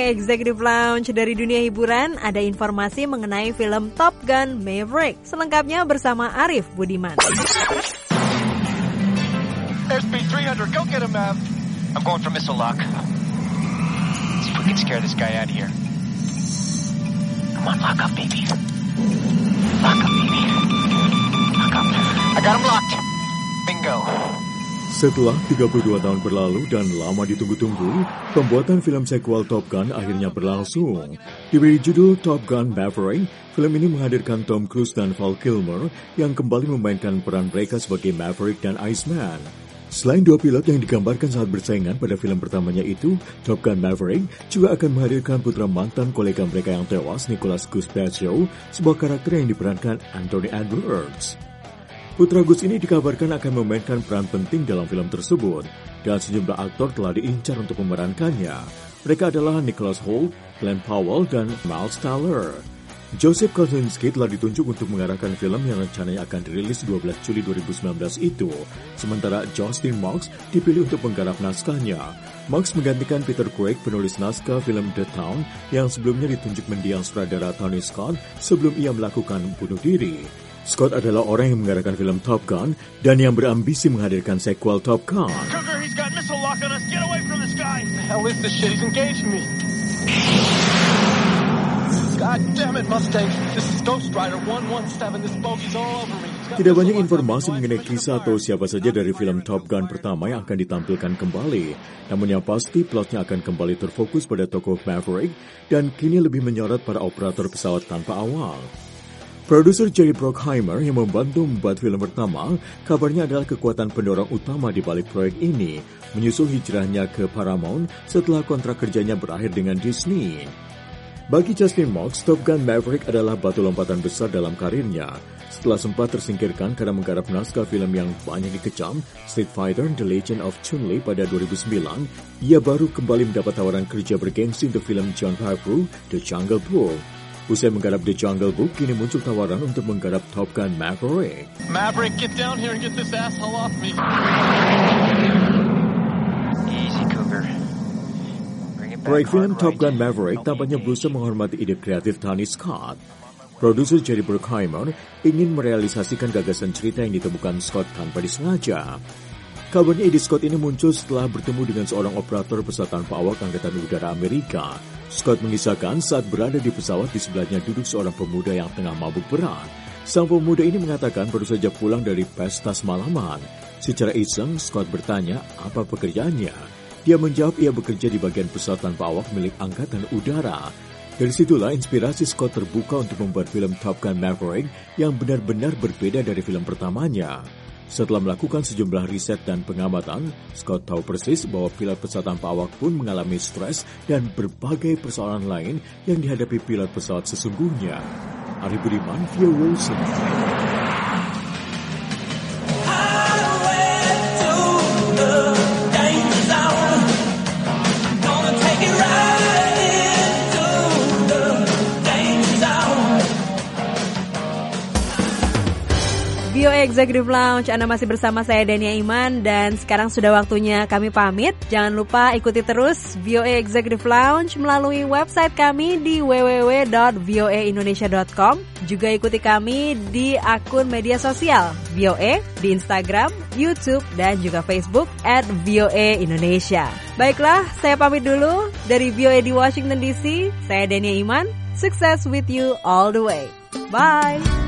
VOA Executive Lounge. Dari dunia hiburan, ada informasi mengenai film Top Gun Maverick. Selengkapnya bersama Arif Budiman. Airspeed 300, go get him, Mav. I'm going for missile lock. See if we can scare this guy out of here. Come on, lock up, baby. Lock up, baby. Lock up. I got him locked. Bingo. Setelah 32 tahun berlalu dan lama ditunggu-tunggu, pembuatan film sequel Top Gun akhirnya berlangsung. Diberi judul Top Gun Maverick, film ini menghadirkan Tom Cruise dan Val Kilmer yang kembali memainkan peran mereka sebagai Maverick dan Iceman. Selain dua pilot yang digambarkan sangat bersaingan pada film pertamanya itu, Top Gun Maverick juga akan menghadirkan putra mantan kolega mereka yang tewas, Nicholas Gus Baccio, sebuah karakter yang diperankan Anthony Edwards. Putra Gus ini dikabarkan akan memainkan peran penting dalam film tersebut, dan sejumlah aktor telah diincar untuk memerankannya. Mereka adalah Nicholas Hoult, Glenn Powell, dan Miles Teller. Joseph Kosinski telah ditunjuk untuk mengarahkan film yang rencananya akan dirilis 12 Juli 2019 itu, sementara Justin Marks dipilih untuk menggarap naskahnya. Marks menggantikan Peter Craig, penulis naskah film The Town, yang sebelumnya ditunjuk mendiang sutradara Tony Scott sebelum ia melakukan bunuh diri. Scott adalah orang yang mengarahkan film Top Gun dan yang berambisi menghadirkan sequel Top Gun. Cougar, he's got missile lock on us. Get away from this guy. The hell is this shit? He's engaged me. God damn it, Mustang. This is Ghost Rider 117. This bogey's all over me. Tidak banyak informasi mengenai kisah atau siapa saja dari film Top Gun pertama yang akan ditampilkan kembali. Namun yang pasti plotnya akan kembali terfokus pada tokoh Maverick dan kini lebih menyorot para operator pesawat tanpa awak. Produser Jerry Bruckheimer yang membantu membuat film pertama, kabarnya adalah kekuatan pendorong utama di balik proyek ini, menyusul hijrahnya ke Paramount setelah kontrak kerjanya berakhir dengan Disney. Bagi Justin Marks, Top Gun Maverick adalah batu lompatan besar dalam karirnya. Setelah sempat tersingkirkan karena menggarap naskah film yang banyak dikecam, Street Fighter The Legend of Chun-Li pada 2009, ia baru kembali mendapat tawaran kerja bergengsi untuk film Jon Favreau, The Jungle Book. Usai menggarap The Jungle Book, kini muncul tawaran untuk menggarap Top Gun Maverick. Maverick, get down here and get this asshole off me. Easy, Cougar. Proyek film Top Gun Maverick tampaknya berusaha menghormati ide kreatif Tony Scott. Produser Jerry Bruckheimer ingin merealisasikan gagasan cerita yang ditemukan Scott tanpa disengaja. Kabarnya ide Scott ini muncul setelah bertemu dengan seorang operator pesawat tanpa awak Angkatan Udara Amerika. Scott mengisahkan saat berada di pesawat di sebelahnya duduk seorang pemuda yang tengah mabuk berat. Sang pemuda ini mengatakan baru saja pulang dari pesta semalaman. Secara iseng, Scott bertanya apa pekerjaannya. Dia menjawab ia bekerja di bagian pesawat tanpa awak milik Angkatan Udara. Dari situlah inspirasi Scott terbuka untuk membuat film Top Gun Maverick yang benar-benar berbeda dari film pertamanya. Setelah melakukan sejumlah riset dan pengamatan, Scott tahu persis bahwa pilot pesawat tanpa awak pun mengalami stres dan berbagai persoalan lain yang dihadapi pilot pesawat sesungguhnya. Arif Budiman, VOA Wilson. VOA Executive Lounge, Anda masih bersama saya Dania Iman dan sekarang sudah waktunya kami pamit. Jangan lupa ikuti terus VOA Executive Lounge melalui website kami di www.voaindonesia.com. Juga ikuti kami di akun media sosial VOA di Instagram, YouTube, dan juga Facebook @VOA Indonesia. Baiklah, saya pamit dulu dari VOA di Washington DC. Saya Dania Iman. Success with you all the way. Bye.